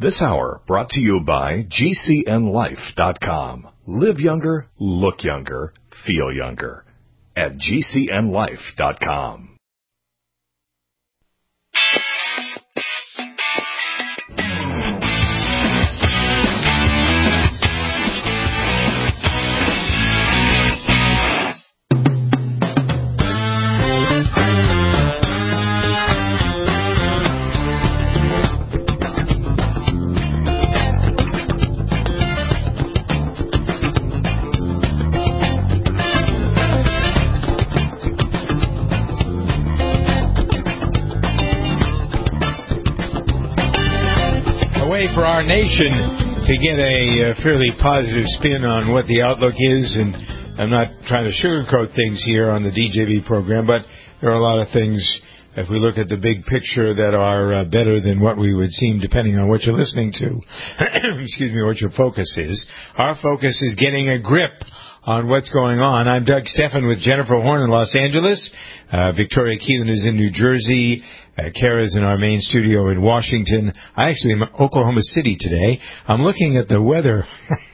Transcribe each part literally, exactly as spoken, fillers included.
This hour brought to you by G C N life dot com. Live younger, look younger, feel younger at G C N life dot com. For our nation to get a uh, fairly positive spin on what the outlook is, and I'm not trying to sugarcoat things here on the D J V program, but there are a lot of things, if we look at the big picture, that are uh, better than what we would seem depending on what you're listening to. Excuse me, what your focus is. Our focus is getting a grip on what's going on. I'm Doug Stephan with Jennifer Horn in Los Angeles. Uh, Victoria Keelan is in New Jersey. Uh, Kara's in our main studio in Washington. I actually am in Oklahoma City today. I'm looking at the weather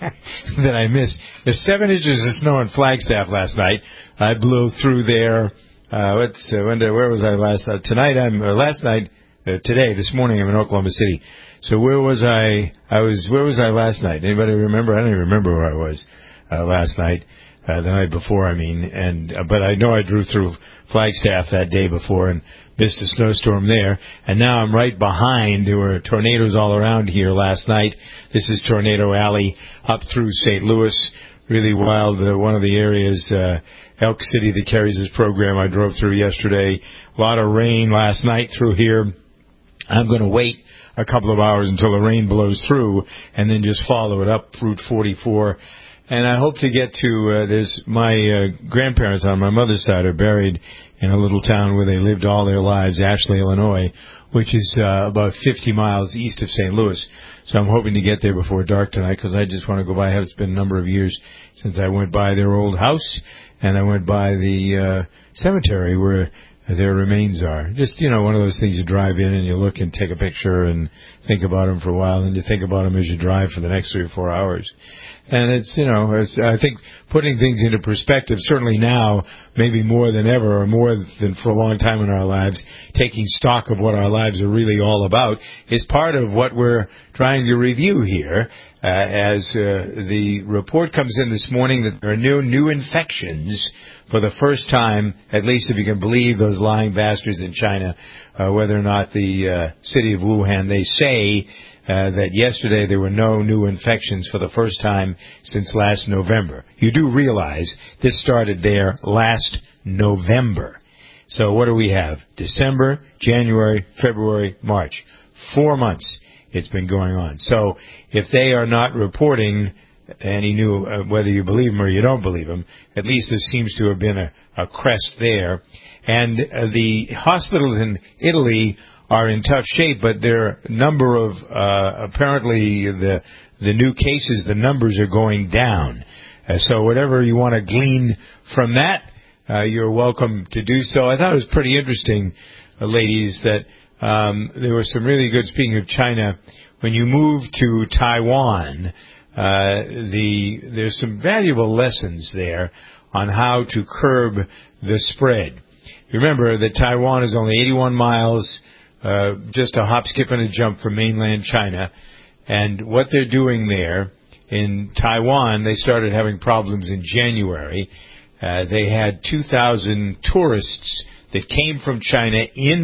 that I missed. There's seven inches of snow in Flagstaff last night. I blew through there. Uh, what's, uh, when did, where was I last night? Tonight I'm, uh, last night, uh, today, this morning I'm in Oklahoma City. So where was I? I was, where was I last night? Anybody remember? I don't even remember where I was, uh, last night. Uh, the night before, I mean, and, uh, but I know I drew through Flagstaff that day before and missed a snowstorm there. And now I'm right behind. There were tornadoes all around here last night. This is Tornado Alley up through Saint Louis. Really wild. Uh, one of the areas, uh, Elk City that carries this program, I drove through yesterday. A lot of rain last night through here. I'm going to wait a couple of hours until the rain blows through and then just follow it up Route forty-four. And I hope to get to, uh, there's my uh, grandparents on my mother's side are buried in a little town where they lived all their lives, Ashley, Illinois, which is uh, about fifty miles east of Saint Louis. So I'm hoping to get there before dark tonight because I just want to go by. It's been a number of years since I went by their old house, and I went by the uh, cemetery where their remains are. Just, you know, one of those things you drive in and you look and take a picture and think about them for a while, and you think about them as you drive for the next three or four hours. And it's, you know, it's, I think putting things into perspective, certainly now, maybe more than ever, or more than for a long time in our lives, taking stock of what our lives are really all about is part of what we're trying to review here. Uh, as uh, the report comes in this morning that there are new, new infections for the first time, at least if you can believe those lying bastards in China, uh, whether or not the uh, city of Wuhan, they say Uh, that yesterday there were no new infections for the first time since last November. You do realize this started there last November. So what do we have? December, January, February, March. Four months it's been going on. So if they are not reporting any new, uh, whether you believe them or you don't believe them, at least there seems to have been a, a crest there. And uh, the hospitals in Italy are in tough shape, but their number of, uh, apparently the, the new cases, the numbers are going down. Uh, so whatever you want to glean from that, uh, you're welcome to do so. I thought it was pretty interesting, uh, ladies, that, um, there was some really good, speaking of China, when you move to Taiwan, uh, the, there's some valuable lessons there on how to curb the spread. Remember that Taiwan is only eighty-one miles, Uh, just a hop, skip, and a jump from mainland China. And what they're doing there in Taiwan, they started having problems in January. Uh, they had two thousand tourists that came from China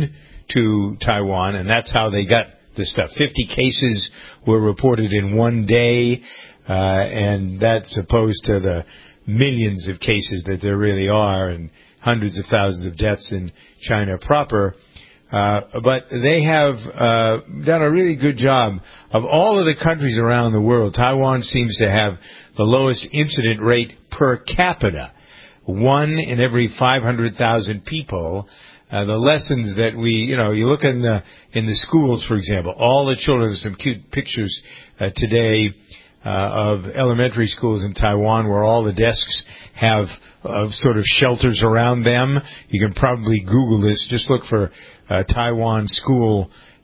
into Taiwan, and that's how they got this stuff. fifty cases were reported in one day, uh, and that's opposed to the millions of cases that there really are and hundreds of thousands of deaths in China proper. Uh, but they have uh, done a really good job. Of all of the countries around the world, Taiwan seems to have the lowest incident rate per capita. One in every five hundred thousand people. Uh, the lessons that we, you know, you look in the, in the schools, for example, all the children, there's some cute pictures uh, today uh, of elementary schools in Taiwan where all the desks have uh, sort of shelters around them. You can probably Google this. Just look for Uh, Taiwan school,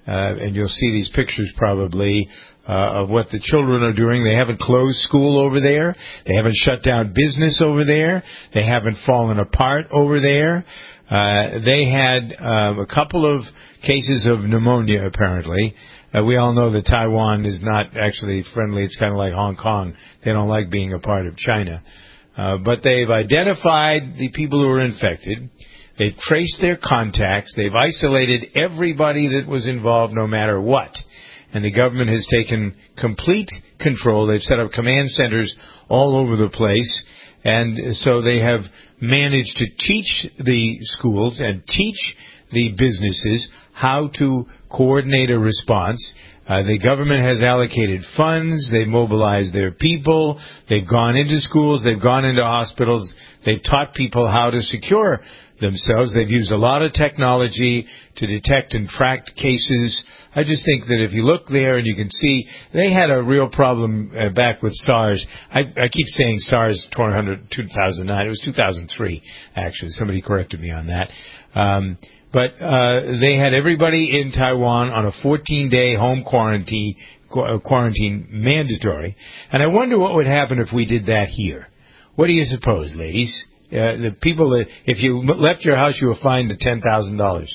uh, and you'll see these pictures probably uh, of what the children are doing. They haven't closed school over there. They haven't shut down business over there. They haven't fallen apart over there. Uh, they had um, a couple of cases of pneumonia, apparently. Uh, we all know that Taiwan is not actually friendly. It's kind of like Hong Kong. They don't like being a part of China. Uh, but they've identified the people who are infected. They've traced their contacts. They've isolated everybody that was involved, no matter what. And the government has taken complete control. They've set up command centers all over the place. And so they have managed to teach the schools and teach the businesses how to coordinate a response. Uh, the government has allocated funds. They've mobilized their people. They've gone into schools. They've gone into hospitals. They've taught people how to secure themselves. They've used a lot of technology to detect and track cases. I just think that if you look there and you can see, they had a real problem uh, back with SARS. I, I keep saying SARS two thousand nine. It was two thousand three, actually. Somebody corrected me on that. Um, but uh, they had everybody in Taiwan on a fourteen-day home quarantine, quarantine mandatory. And I wonder what would happen if we did that here. What do you suppose, ladies? Uh, the people that, if you left your house, you were fined ten thousand dollars.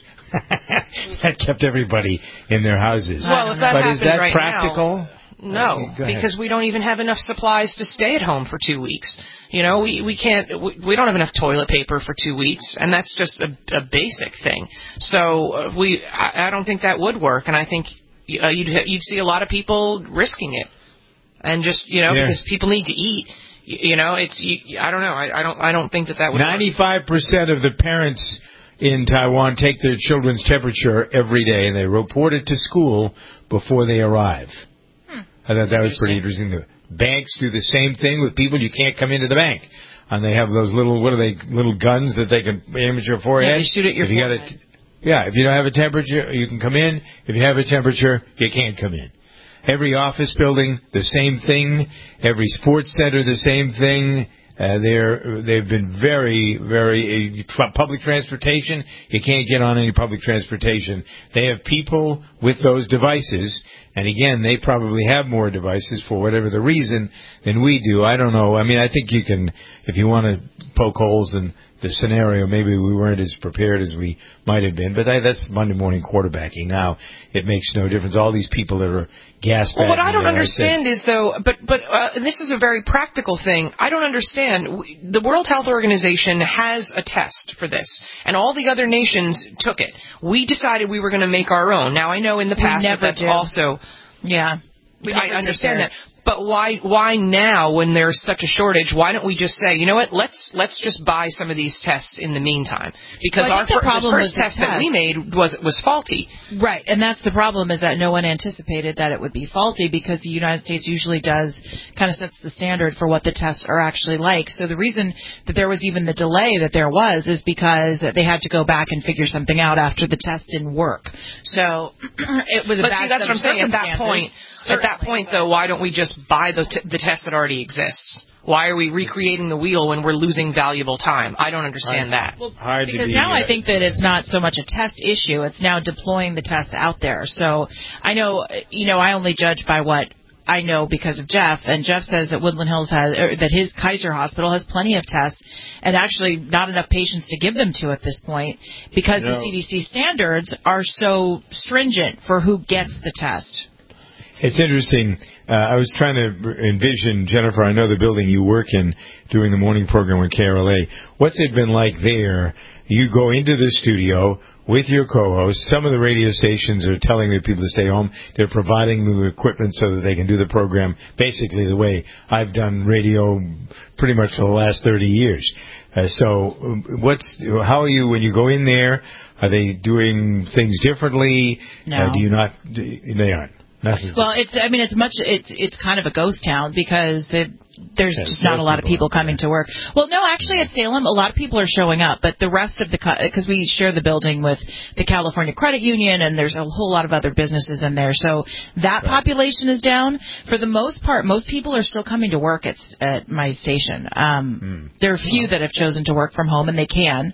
That kept everybody in their houses. Well, if that but happened is that right practical? Now, no, okay, because we don't even have enough supplies to stay at home for two weeks. You know, we we can't. We, we don't have enough toilet paper for two weeks, and that's just a, a basic thing. So uh, we, I, I don't think that would work, and I think uh, you'd you'd see a lot of people risking it, and just you know yeah. because people need to eat. You know, it's. You, I don't know. I, I don't. I don't think that that would. Ninety-five percent of the parents in Taiwan take their children's temperature every day, and they report it to school before they arrive. Hmm. I thought that was pretty interesting. The banks do the same thing with people. You can't come into the bank, and they have those little what are they? Little guns that they can aim at your forehead. Yeah, they shoot at your if you forehead. Got a t- yeah, if you don't have a temperature, you can come in. If you have a temperature, you can't come in. Every office building, the same thing. Every sports center, the same thing. Uh, they're, they've been very, very, uh, public transportation, you can't get on any public transportation. They have people with those devices, and again, they probably have more devices for whatever the reason than we do. I don't know. I mean, I think you can, if you want to poke holes in the scenario, maybe we weren't as prepared as we might have been, but I, that's Monday morning quarterbacking. Now, it makes no difference. All these people that are gas well, what I don't there, understand I said, is, though, but but uh, and this is a very practical thing. I don't understand. We, the World Health Organization has a test for this, and all the other nations took it. We decided we were going to make our own. Now, I know in the past that that's do. also... Yeah. I understand that. But why why now when there's such a shortage, why don't we just say, you know what, let's let's just buy some of these tests in the meantime? Because well, our the, fir- problem the first the test, test that we made was was faulty. Right, and that's the problem is that no one anticipated that it would be faulty because the United States usually does kind of sets the standard for what the tests are actually like. So the reason that there was even the delay that there was is because they had to go back and figure something out after the test didn't work. So it was a but bad see, that's what I'm saying. At that point, Certainly. at that point, though, why don't we just buy the t- the test that already exists? Why are we recreating the wheel when we're losing valuable time? I don't understand that. Well, Hard because to be, now uh, I think that it's not so much a test issue. It's now deploying the tests out there. So I know, you know, I only judge by what I know because of Jeff, and Jeff says that Woodland Hills has, or that his Kaiser Hospital has plenty of tests, and actually not enough patients to give them to at this point because no. the C D C standards are so stringent for who gets the test. It's interesting. Uh, I was trying to envision, Jennifer, I know the building you work in doing the morning program with K R L A. What's it been like there? You go into the studio with your co-host. Some of the radio stations are telling the people to stay home. They're providing the equipment so that they can do the program basically the way I've done radio pretty much for the last thirty years. Uh, so what's how are you when you go in there? Are they doing things differently? No. Uh, do you not? They aren't. Nothing. Well, it's I mean it's much it's it's kind of a ghost town because it, there's There's just not a lot of people coming to work. Well, no, actually at Salem a lot of people are showing up, but the rest of the because we share the building with the California Credit Union and there's a whole lot of other businesses in there, so that right. population is down. For the most part, most people are still coming to work at at my station. Um, mm. There are a few that have chosen to work from home, and they can.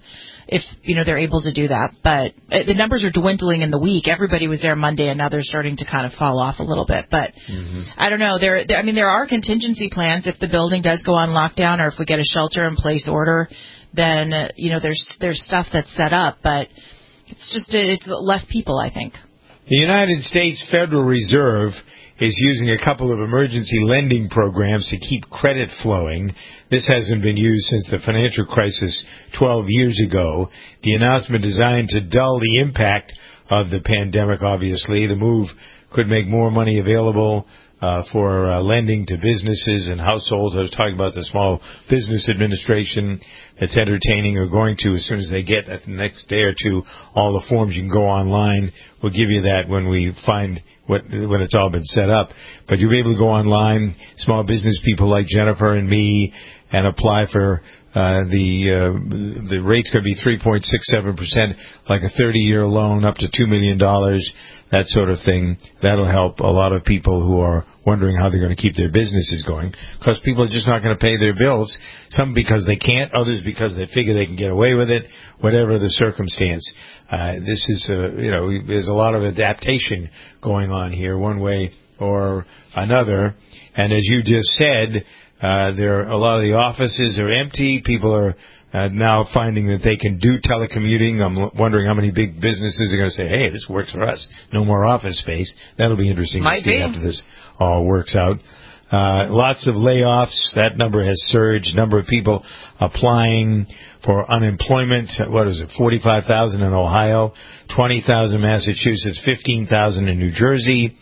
if, you know, they're able to do that. But uh, the numbers are dwindling in the week. Everybody was there Monday, and now they're starting to kind of fall off a little bit. But mm-hmm. I don't know. There, there, I mean, there are contingency plans if the building does go on lockdown, or if we get a shelter-in-place order. Then uh, you know, there's there's stuff that's set up, but it's just it's less people, I think. The United States Federal Reserve is using a couple of emergency lending programs to keep credit flowing. This hasn't been used since the financial crisis twelve years ago. The announcement designed to dull the impact of the pandemic, obviously. The move could make more money available uh, for uh, lending to businesses and households. I was talking about the Small Business Administration that's entertaining or going to, as soon as they get the next day or two, all the forms. You can go online. We'll give you that when we find what, when it's all been set up. But you'll be able to go online, small business people like Jennifer and me, and apply for uh, the uh, the rate's going to be three point six seven percent, like a thirty-year loan up to two million dollars, that sort of thing. That'll help a lot of people who are wondering how they're going to keep their businesses going, because people are just not going to pay their bills, some because they can't, others because they figure they can get away with it, whatever the circumstance. Uh, this is, uh, you know, there's a lot of adaptation going on here, one way or another. And as you just said, uh, there are a lot of the offices are empty. People are uh, now finding that they can do telecommuting. I'm wondering how many big businesses are going to say, hey, this works for us. No more office space. That'll be interesting Might to see be. after this all works out. Uh, lots of layoffs. That number has surged. Number of people applying for unemployment. What is it? forty-five thousand in Ohio, twenty thousand in Massachusetts, fifteen thousand in New Jersey.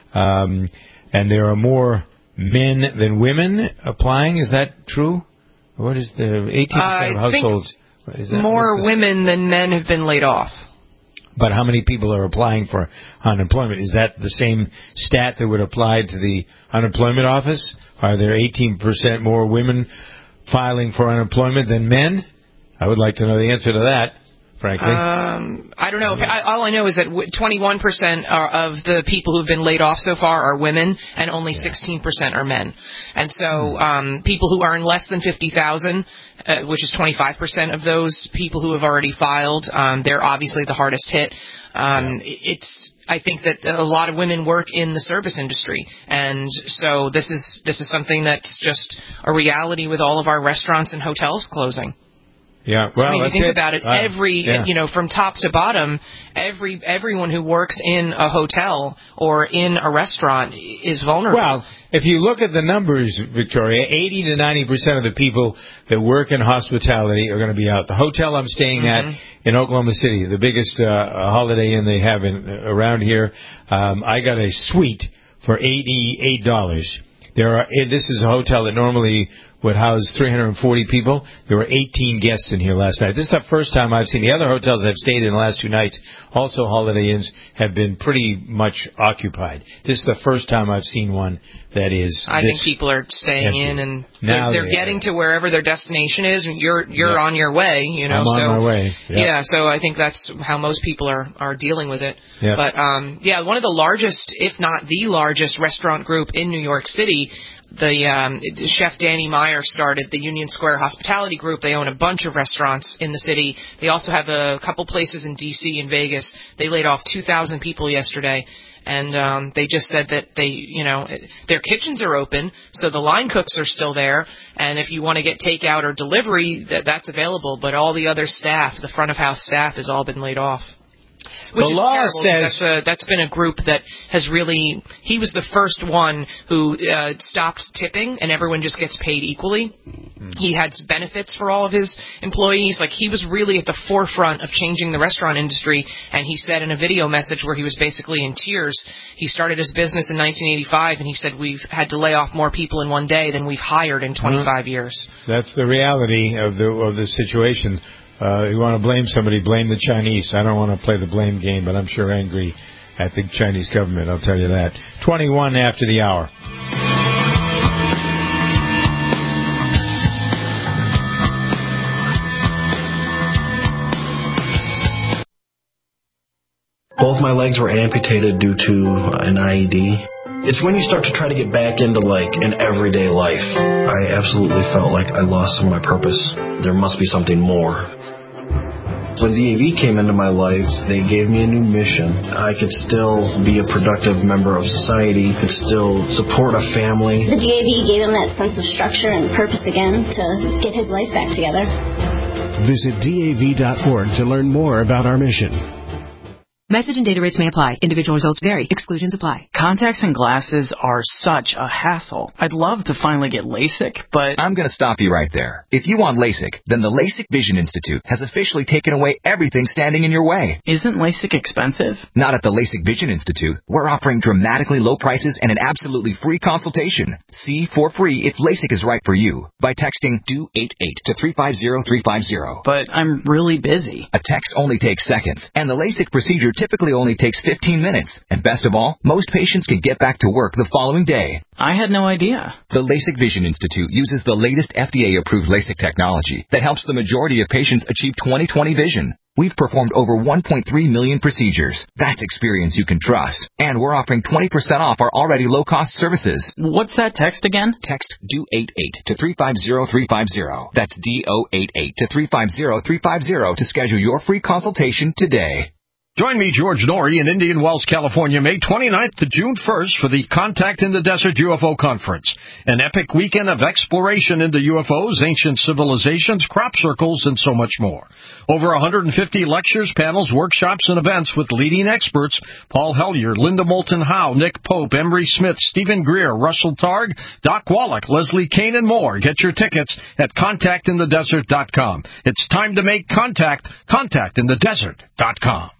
Um, and there are more men than women applying. Is that true? What is the eighteen percent uh, of households? Is that, more women than men have been laid off. But how many people are applying for unemployment? Is that the same stat that would apply to the unemployment office? Are there eighteen percent more women filing for unemployment than men? I would like to know the answer to that, frankly. Um, I don't know. I, all I know is that twenty-one percent of the people who've been laid off so far are women, and only yeah. sixteen percent are men. And so um, people who earn less than fifty thousand dollars, Uh, which is twenty-five percent of those people who have already filed. Um, they're obviously the hardest hit. Um, yeah. It's, I think that a lot of women work in the service industry, and so this is this is something that's just a reality with all of our restaurants and hotels closing. Yeah, well, I mean, that's you think it. about it, uh, every, yeah. you know, from top to bottom, every everyone who works in a hotel or in a restaurant is vulnerable. Well, if you look at the numbers, Victoria, eighty to ninety percent of the people that work in hospitality are going to be out. The hotel I'm staying mm-hmm. at in Oklahoma City, the biggest uh, Holiday Inn they have in, around here, um, I got a suite for eighty-eight dollars. There are. This is a hotel that normally would house three hundred forty people. There were eighteen guests in here last night. This is the first time I've seen. The other hotels I've stayed in the last two nights, also Holiday Inns, have been pretty much occupied. This is the first time I've seen one that is I this think people are staying empty. in, and now they're, they're they getting are. to wherever their destination is. You're you're Yep. on your way, you know. I'm on so, my way. Yep. Yeah, so I think that's how most people are, are dealing with it. Yep. But, um, yeah, one of the largest, if not the largest, restaurant group in New York City, the um, chef Danny Meyer started the Union Square Hospitality Group. They own a bunch of restaurants in the city. They also have a couple places in D C and Vegas. They laid off two thousand people yesterday. And um, they just said that they, you know, their kitchens are open, so the line cooks are still there. And if you want to get takeout or delivery, that, that's available. But all the other staff, the front of house staff, has all been laid off. Which the is law terrible. says That's, a, that's been a group that has really, he was the first one who uh, stopped tipping, and everyone just gets paid equally. Mm. He had benefits for all of his employees. Like, he was really at the forefront of changing the restaurant industry, and he said in a video message where he was basically in tears, he started his business in nineteen eighty-five, and he said, we've had to lay off more people in one day than we've hired in twenty-five mm. years. That's the reality of the of the situation. Uh, you want to blame somebody, blame the Chinese. I don't want to play the blame game, but I'm sure angry at the Chinese government, I'll tell you that. twenty-one after the hour. Both my legs were amputated due to an I E D. It's when you start to try to get back into, like, an everyday life. I absolutely felt like I lost some of my purpose. There must be something more. When D A V came into my life, they gave me a new mission. I could still be a productive member of society, could still support a family. The D A V gave him that sense of structure and purpose again to get his life back together. Visit D A V dot org to learn more about our mission. Message and data rates may apply. Individual results vary. Exclusions apply. Contacts and glasses are such a hassle. I'd love to finally get LASIK, but... I'm going to stop you right there. If you want LASIK, then the LASIK Vision Institute has officially taken away everything standing in your way. Isn't LASIK expensive? Not at the LASIK Vision Institute. We're offering dramatically low prices and an absolutely free consultation. See for free if LASIK is right for you by texting D O eight eight to three five zero three five zero. But I'm really busy. A text only takes seconds, and the LASIK procedure typically only takes fifteen minutes. And best of all, most patients can get back to work the following day. I had no idea. The LASIK Vision Institute uses the latest F D A-approved LASIK technology that helps the majority of patients achieve twenty twenty vision. We've performed over one point three million procedures. That's experience you can trust. And we're offering twenty percent off our already low-cost services. What's that text again? Text D O eight eight to three five zero three five zero. That's D O eight eight to three five zero three five zero to schedule your free consultation today. Join me, George Norrie, in Indian Wells, California, May twenty-ninth to June first for the Contact in the Desert U F O Conference, an epic weekend of exploration into U F Os, ancient civilizations, crop circles, and so much more. Over one hundred fifty lectures, panels, workshops, and events with leading experts: Paul Hellyer, Linda Moulton Howe, Nick Pope, Emery Smith, Stephen Greer, Russell Targ, Doc Wallach, Leslie Kane, and more. Get your tickets at contact in the desert dot com. It's time to make contact. contact in the desert dot com.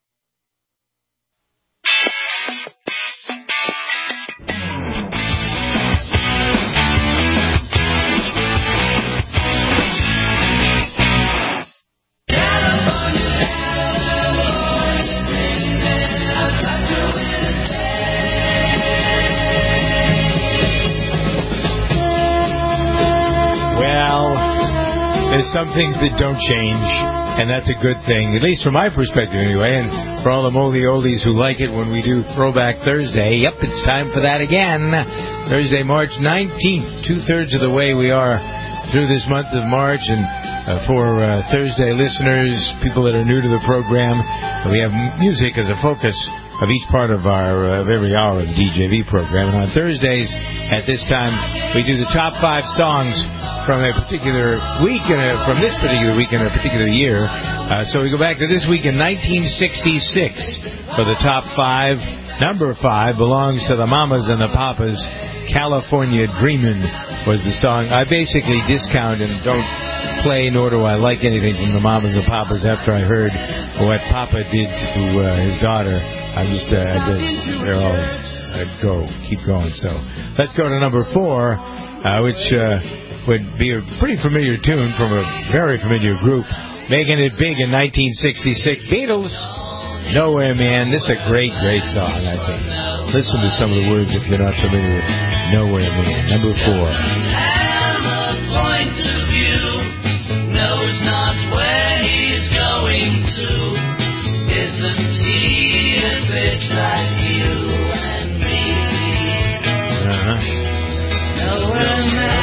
There's some things that don't change, and that's a good thing, at least from my perspective anyway, and for all the moldy oldies who like it when we do Throwback Thursday. Yep, it's time for that again. Thursday, March nineteenth, two-thirds of the way we are through this month of March, and uh, for uh, Thursday listeners, people that are new to the program, we have music as a focus of each part of our uh, of every hour of the D J V program. And on Thursdays at this time, we do the top five songs from a particular week, and a, from this particular week in a particular year. Uh, so we go back to this week in nineteen sixty-six for the top five. Number five belongs to the Mamas and the Papas. California Dreamin' was the song. I basically discount and don't play, nor do I like anything from the Mamas and the Papas after I heard what Papa did to uh, his daughter. I'm just, uh, I just, they're all, uh, go, keep going. So let's go to number four, uh, which uh, would be a pretty familiar tune from a very familiar group, making it big in nineteen sixty-six. Beatles, Nowhere Man. This is a great, great song, I think. Listen to some of the words if you're not familiar with Nowhere Man. Number four. And the point of view knows not where he's going to. Isn't he a bit like you and me? Uh-huh. Nowhere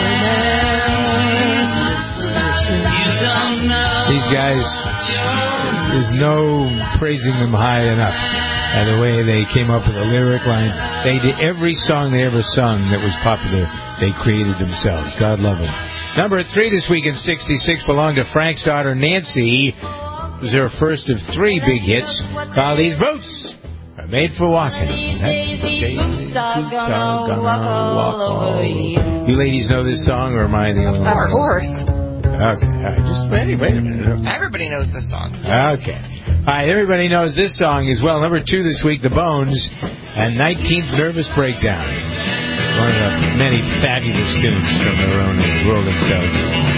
Man, you don't know. These guys, there's no praising them high enough. And the way they came up with a lyric line, they did every song they ever sung that was popular, they created themselves. God love them. Number three this week in sixty-six belonged to Frank's daughter Nancy. It was their first of three big hits. Called These Boots Are Made for Walking. That's okay. Boots are gonna walk all over you. You ladies know this song, or am I the only one? Of course. Okay, all right. Just wait, wait a minute. Everybody knows this song. Okay. All right, everybody knows this song as well. Number two this week, The Bones, and nineteenth Nervous Breakdown. One of the many fabulous tunes from their own Rolling Stones.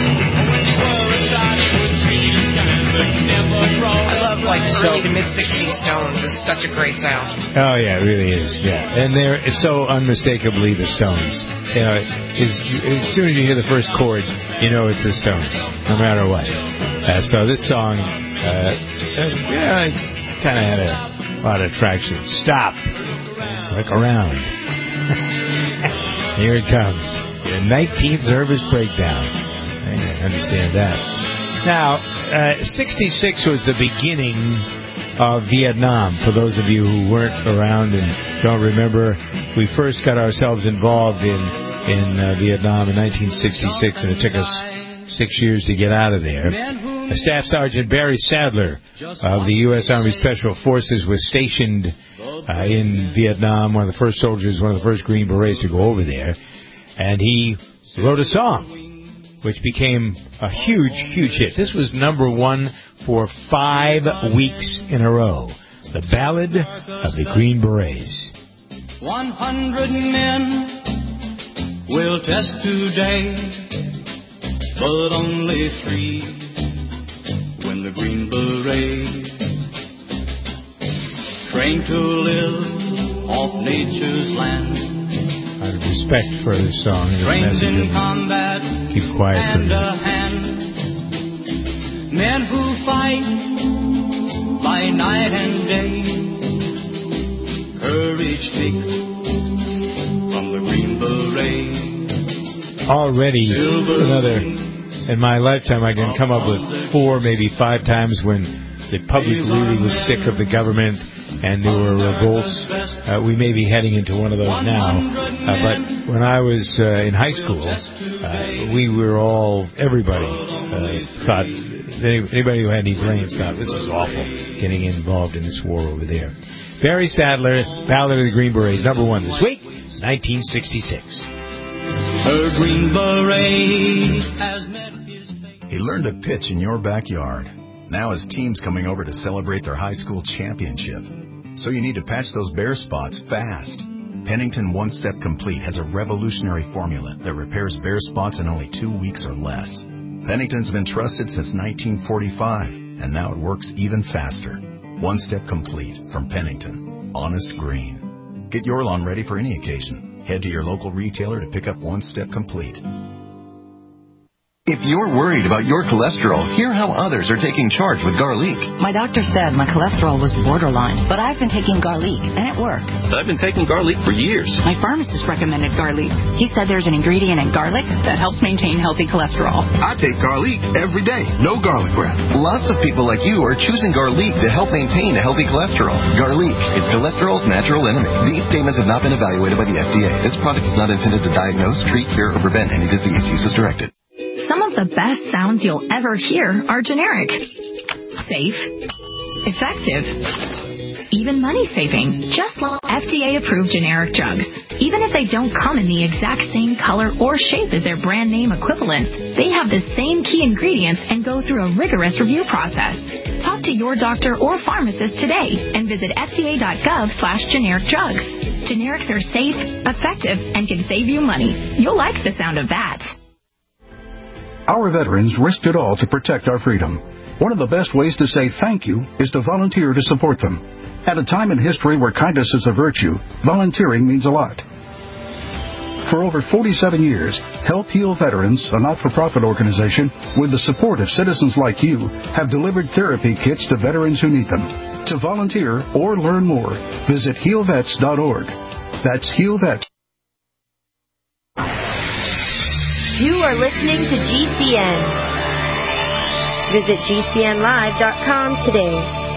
I love, like, early to mid-sixties Stones. It's such a great sound. Oh, yeah, it really is, yeah. And they're so unmistakably the Stones. You know, as, as soon as you hear the first chord, you know it's the Stones, no matter what. Uh, so this song, uh, yeah, kind of had a lot of traction. Stop. Look around. Here it comes. The nineteenth Nervous Breakdown. I understand that. Now, uh, sixty-six was the beginning of Vietnam. For those of you who weren't around and don't remember, we first got ourselves involved in, in uh, Vietnam in nineteen sixty-six, and it took us six years to get out of there. Staff Sergeant Barry Sadler of the U S Army Special Forces was stationed uh, in Vietnam, one of the first soldiers, one of the first Green Berets to go over there, and he wrote a song which became a huge, huge hit. This was number one for five weeks in a row. The Ballad of the Green Berets. One hundred men will test today, but only three when the Green Beret, trained to live off nature's land. Out of respect for this song, this trained message in combat, keep quiet for hand me. to hand. Men who fight by night and day, courage take from the Green Beret. Already, another, in my lifetime, I can come up with four, maybe five times when the public really was sick of the government and there were revolts. Uh, we may be heading into one of those now. Uh, but when I was uh, in high school, uh, we were all, everybody uh, thought, anybody who had any brains thought, this is awful, getting involved in this war over there. Barry Sadler, Ballad of the Green Berets, number one this week, nineteen sixty-six. Her Green Beret has met his fate. He learned to pitch in your backyard. Now his team's coming over to celebrate their high school championship. So you need to patch those bare spots fast. Pennington One Step Complete has a revolutionary formula that repairs bare spots in only two weeks or less. Pennington's been trusted since nineteen forty-five, and now it works even faster. One Step Complete from Pennington. Honest green. Get your lawn ready for any occasion. Head to your local retailer to pick up One Step Complete. If you're worried about your cholesterol, hear how others are taking charge with garlic. My doctor said my cholesterol was borderline, but I've been taking garlic, and it works. I've been taking garlic for years. My pharmacist recommended garlic. He said there's an ingredient in garlic that helps maintain healthy cholesterol. I take garlic every day. No garlic breath. Lots of people like you are choosing garlic to help maintain a healthy cholesterol. Garlic, it's cholesterol's natural enemy. These statements have not been evaluated by the F D A. This product is not intended to diagnose, treat, cure, or prevent any disease. Use as directed. Some of the best sounds you'll ever hear are generic, safe, effective, even money-saving, just like F D A-approved generic drugs. Even if they don't come in the exact same color or shape as their brand name equivalents, they have the same key ingredients and go through a rigorous review process. Talk to your doctor or pharmacist today and visit F D A dot gov slash generic drugs. Generics are safe, effective, and can save you money. You'll like the sound of that. Our veterans risked it all to protect our freedom. One of the best ways to say thank you is to volunteer to support them. At a time in history where kindness is a virtue, volunteering means a lot. For over forty-seven years, Help Heal Veterans, a not-for-profit organization, with the support of citizens like you, have delivered therapy kits to veterans who need them. To volunteer or learn more, visit heal vets dot org. That's HealVets. You are listening to G C N. Visit G C N live dot com today.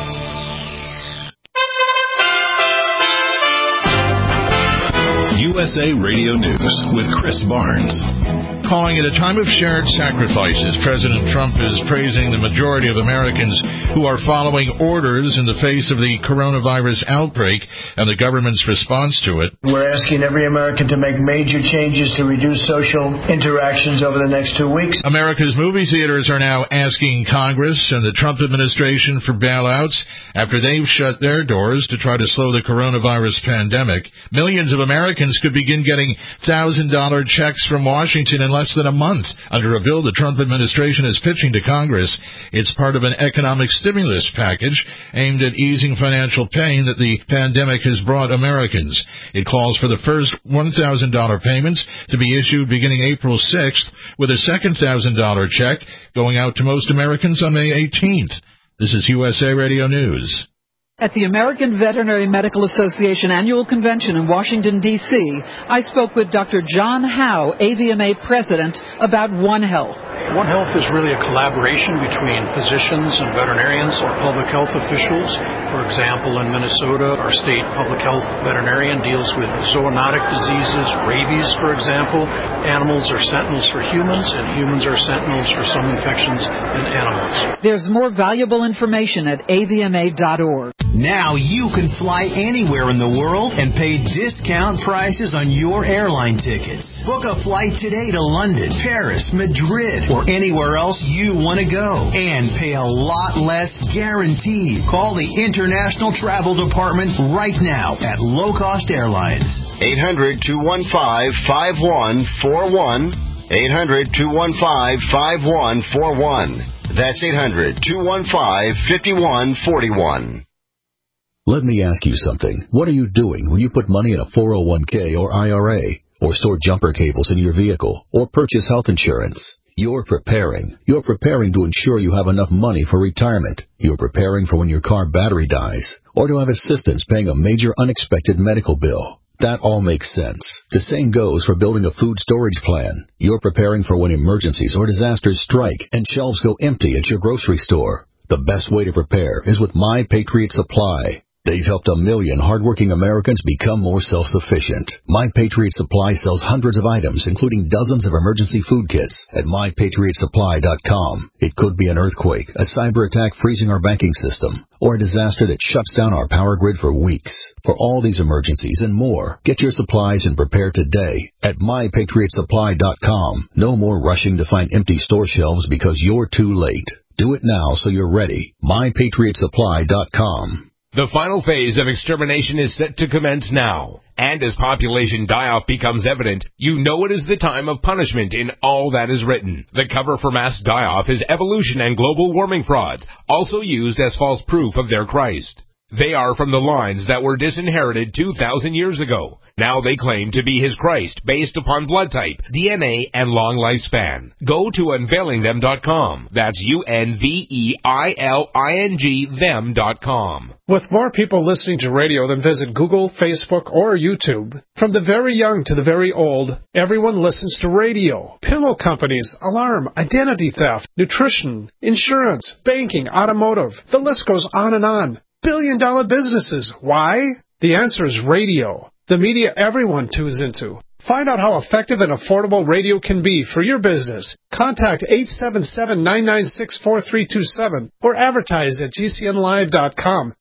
U S A Radio News with Chris Barnes. Calling it a time of shared sacrifices, President Trump is praising the majority of Americans who are following orders in the face of the coronavirus outbreak and the government's response to it. We're asking every American to make major changes to reduce social interactions over the next two weeks. America's movie theaters are now asking Congress and the Trump administration for bailouts after they've shut their doors to try to slow the coronavirus pandemic. Millions of Americans could begin getting one thousand dollars checks from Washington in less than a month under a bill the Trump administration is pitching to Congress. It's part of an economic stimulus package aimed at easing financial pain that the pandemic has brought Americans. It calls for the first one thousand dollars payments to be issued beginning April sixth, with a second one thousand dollars check going out to most Americans on May eighteenth. This is U S A Radio News. At the American Veterinary Medical Association Annual Convention in Washington, D C, I spoke with Doctor John Howe, A V M A President, about One Health. One Health is really a collaboration between physicians and veterinarians or public health officials. For example, in Minnesota, our state public health veterinarian deals with zoonotic diseases, rabies, for example. Animals are sentinels for humans, and humans are sentinels for some infections in animals. There's more valuable information at A V M A dot org. Now you can fly anywhere in the world and pay discount prices on your airline tickets. Book a flight today to London, Paris, Madrid, or anywhere else you want to go. And pay a lot less guaranteed. Call the International Travel Department right now at Low Cost Airlines. eight hundred, two one five, five one four one. eight hundred, two one five, five one four one. That's eight hundred, two one five, five one four one. Let me ask you something. What are you doing when you put money in a four oh one k or I R A, or store jumper cables in your vehicle, or purchase health insurance? You're preparing. You're preparing to ensure you have enough money for retirement. You're preparing for when your car battery dies, or to have assistance paying a major unexpected medical bill. That all makes sense. The same goes for building a food storage plan. You're preparing for when emergencies or disasters strike and shelves go empty at your grocery store. The best way to prepare is with My Patriot Supply. They've helped a million hardworking Americans become more self-sufficient. My Patriot Supply sells hundreds of items, including dozens of emergency food kits, at my patriot supply dot com. It could be an earthquake, a cyber attack freezing our banking system, or a disaster that shuts down our power grid for weeks. For all these emergencies and more, get your supplies and prepare today at my patriot supply dot com. No more rushing to find empty store shelves because you're too late. Do it now so you're ready. my patriot supply dot com. The final phase of extermination is set to commence now. And as population die-off becomes evident, you know it is the time of punishment in all that is written. The cover for mass die-off is evolution and global warming frauds, also used as false proof of their Christ. They are from the lines that were disinherited two thousand years ago. Now they claim to be his Christ based upon blood type, D N A, and long lifespan. Go to unveiling them dot com. That's U N V E I L I N G them dot com. With more people listening to radio than visit Google, Facebook, or YouTube, from the very young to the very old, everyone listens to radio. Pillow companies, alarm, identity theft, nutrition, insurance, banking, automotive. The list goes on and on. Billion-dollar businesses. Why? The answer is radio. The media everyone tunes into. Find out how effective and affordable radio can be for your business. Contact eight seven seven, nine nine six, four three two seven or advertise at G C N live dot com.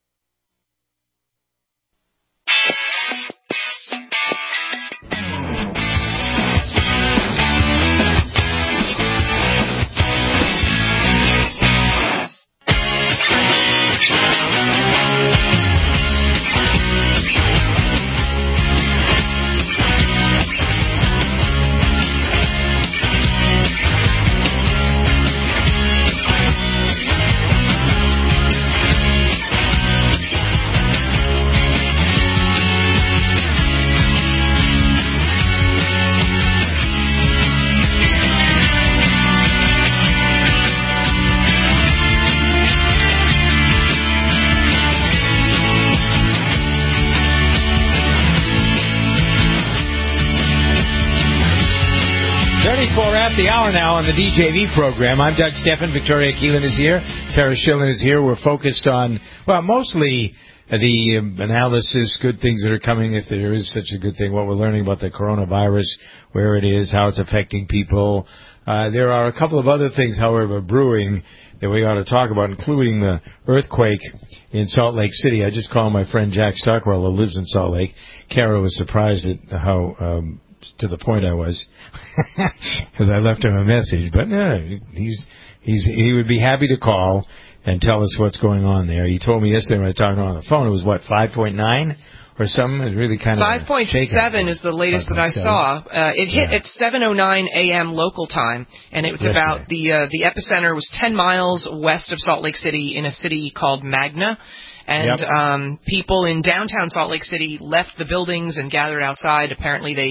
The hour now on the D J V program. I'm Doug Steffen. Victoria Keelan is here. Tara Schillen is here. We're focused on, well, mostly the um, analysis, good things that are coming, if there is such a good thing, what we're learning about the coronavirus, where it is, how it's affecting people. Uh, there are a couple of other things, however, brewing that we ought to talk about, including the earthquake in Salt Lake City. I just called my friend Jack Stockwell, who lives in Salt Lake. Kara was surprised at how... Um, to the point I was, because I left him a message. But no, he's he's he would be happy to call and tell us what's going on there. He told me yesterday when I talked to him on the phone, it was what, five point nine or something. It was really kind of five point seven is the latest that I saw. Uh, it hit yeah. at seven oh nine a.m. local time, and it was yes, about right. the uh, the epicenter was ten miles west of Salt Lake City in a city called Magna. And yep. um, people in downtown Salt Lake City left the buildings and gathered outside. Apparently they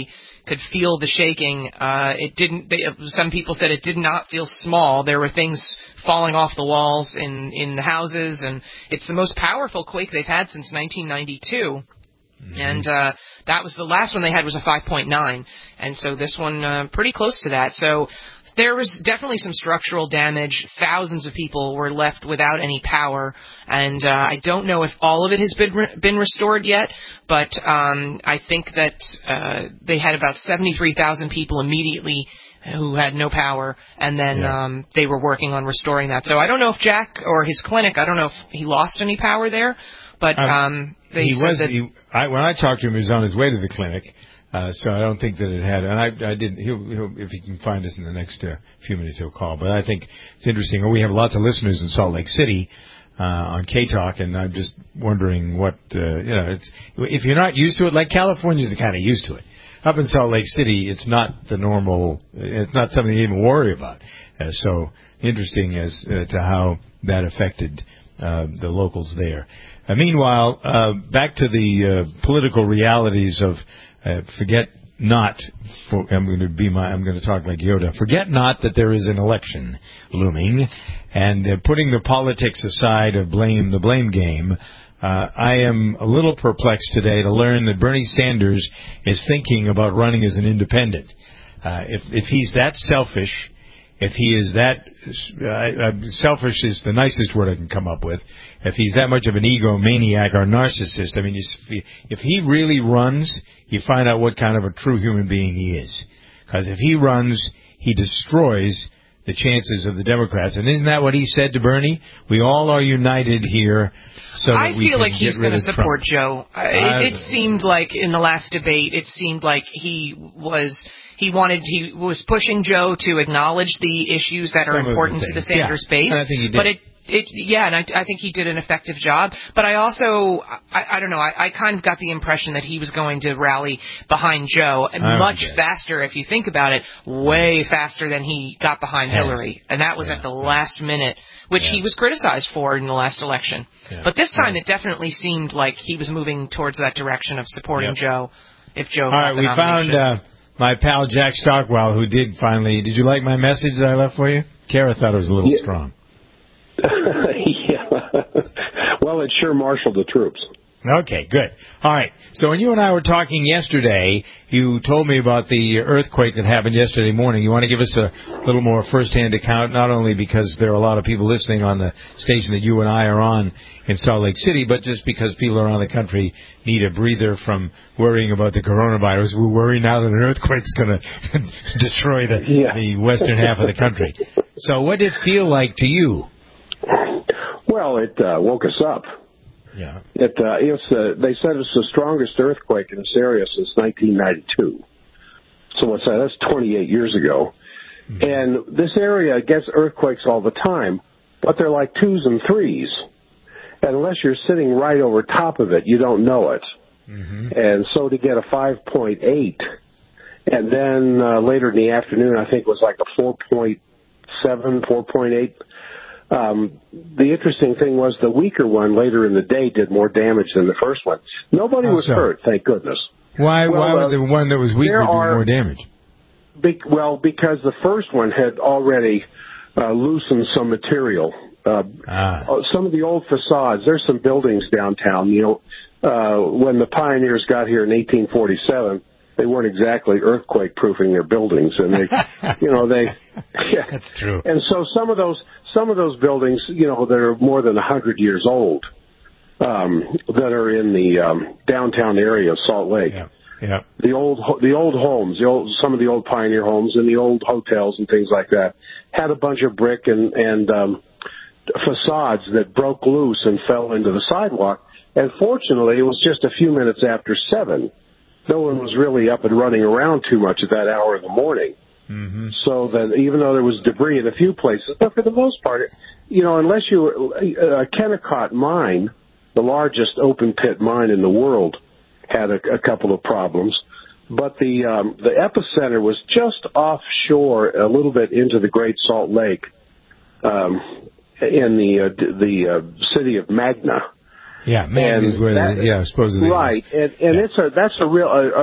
could feel the shaking. Uh, it didn't. They, some people said it did not feel small. There were things falling off the walls in in the houses, and it's the most powerful quake they've had since nineteen ninety-two. Mm-hmm. And uh, that was the last one they had was a five point nine, and so this one uh, pretty close to that. So there was definitely some structural damage. Thousands of people were left without any power, and uh, I don't know if all of it has been re- been restored yet, but um, I think that uh, they had about seventy-three thousand people immediately who had no power, and then yeah. um, they were working on restoring that. So I don't know if Jack or his clinic, I don't know if he lost any power there, but um, they he said was, that... He, I, when I talked to him, he was on his way to the clinic. Uh, so I don't think that it had, and I, I didn't, he'll, he'll, if he can find us in the next uh, few minutes, he'll call. But I think it's interesting. We have lots of listeners in Salt Lake City uh, on K-Talk, and I'm just wondering what, uh, you know, it's, if you're not used to it, like Californians are kind of used to it. Up in Salt Lake City, it's not the normal, it's not something you even worry about. Uh, so interesting as uh, to how that affected uh, the locals there. Uh, meanwhile, uh, back to the uh, political realities of Uh, forget not. For, I'm going to be my. I'm going to talk like Yoda. Forget not that there is an election looming, and uh, putting the politics aside of blame, the blame game. Uh, I am a little perplexed today to learn that Bernie Sanders is thinking about running as an independent. Uh, if if he's that selfish, if he is that uh, uh, selfish is the nicest word I can come up with. If he's that much of an egomaniac or narcissist, I mean, you, if he really runs, you find out what kind of a true human being he is. Because if he runs, he destroys the chances of the Democrats. And isn't that what he said to Bernie? We all are united here so that I we feel can like he's going to support Trump. Joe. It, it seemed like in the last debate, it seemed like he was... He wanted, he was pushing Joe to acknowledge the issues that are Some important the to the Sanders yeah, base. And I think he did. But it, it, yeah, and I, I think he did an effective job. But I also, I, I don't know, I, I kind of got the impression that he was going to rally behind Joe much faster, if you think about it, way faster than he got behind Yes. Hillary. And that was yeah. at the last minute, which yeah. he was criticized for in the last election. Yeah. But this time yeah. it definitely seemed like he was moving towards that direction of supporting Yep. Joe if Joe All got right, the we nomination. found... Uh, My pal Jack Stockwell, who did finally... Did you like my message that I left for you? Kara thought it was a little yeah. strong. yeah. Well, it sure marshaled the troops. Okay, good. All right. So when you and I were talking yesterday, you told me about the earthquake that happened yesterday morning. You want to give us a little more first-hand account, not only because there are a lot of people listening on the station that you and I are on in Salt Lake City, but just because people around the country need a breather from worrying about the coronavirus. We worry now that an earthquake's going to destroy the, yeah. the western half of the country. So what did it feel like to you? Well, it uh, woke us up. Yeah. It, uh, it's, uh, they said it's the strongest earthquake in this area since nineteen ninety-two. So what's that? That's twenty-eight years ago. Mm-hmm. And this area gets earthquakes all the time, but they're like twos and threes. And unless you're sitting right over top of it, you don't know it. Mm-hmm. And so to get a five point eight, and then uh, later in the afternoon, I think it was like a four point seven, four point eight. Um, the interesting thing was the weaker one later in the day did more damage than the first one. Nobody How was so? hurt, thank goodness. Why? Well, why would uh, the one that was weaker do more damage? Be, well, because the first one had already uh, loosened some material. Uh, ah. Some of the old facades. There's some buildings downtown. You know, uh, when the pioneers got here in eighteen forty-seven. They weren't exactly earthquake-proofing their buildings, and they, you know, they. Yeah. That's true. And so some of those, some of those buildings, you know, that are more than a hundred years old, um, that are in the um, downtown area of Salt Lake. Yeah. Yeah. The old, the old homes, the old, some of the old pioneer homes, and the old hotels and things like that had a bunch of brick and and um, facades that broke loose and fell into the sidewalk. And fortunately, it was just a few minutes after seven. No one was really up and running around too much at that hour of the morning. Mm-hmm. So that even though there was debris in a few places, but for the most part, you know, unless you were uh, Kennecott Mine, the largest open pit mine in the world, had a, a couple of problems. But the um, the epicenter was just offshore, a little bit into the Great Salt Lake, um, in the uh, the uh, city of Magna. Yeah, Magna is where, that, the, yeah, supposedly. Right, and, and yeah. it's a that's a real a, a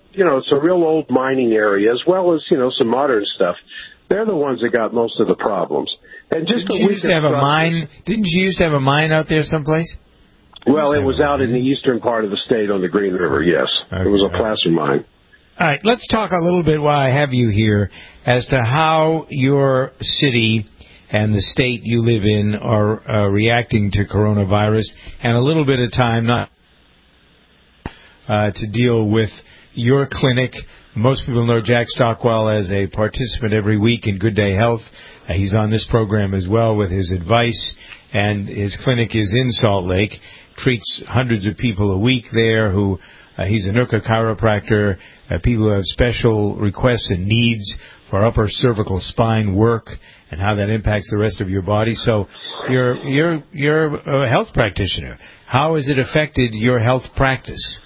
you know, it's a real old mining area as well as, you know, some modern stuff. They're the ones that got most of the problems. And just Didn't you used to have a mine? Didn't you used to have a mine out there someplace? Well, it was out in the eastern part of the state on the Green River, yes. Okay. It was a placer mine. All right, let's talk a little bit while I have you here as to how your city and the state you live in are uh, reacting to coronavirus, and a little bit of time not uh, to deal with your clinic. Most people know Jack Stockwell as a participant every week in Good Day Health. Uh, he's on this program as well with his advice, and his clinic is in Salt Lake, treats hundreds of people a week there who uh, he's a Nooka chiropractor, uh, people who have special requests and needs for upper cervical spine work and how that impacts the rest of your body. So you're you're you're a health practitioner. How has it affected your health practice?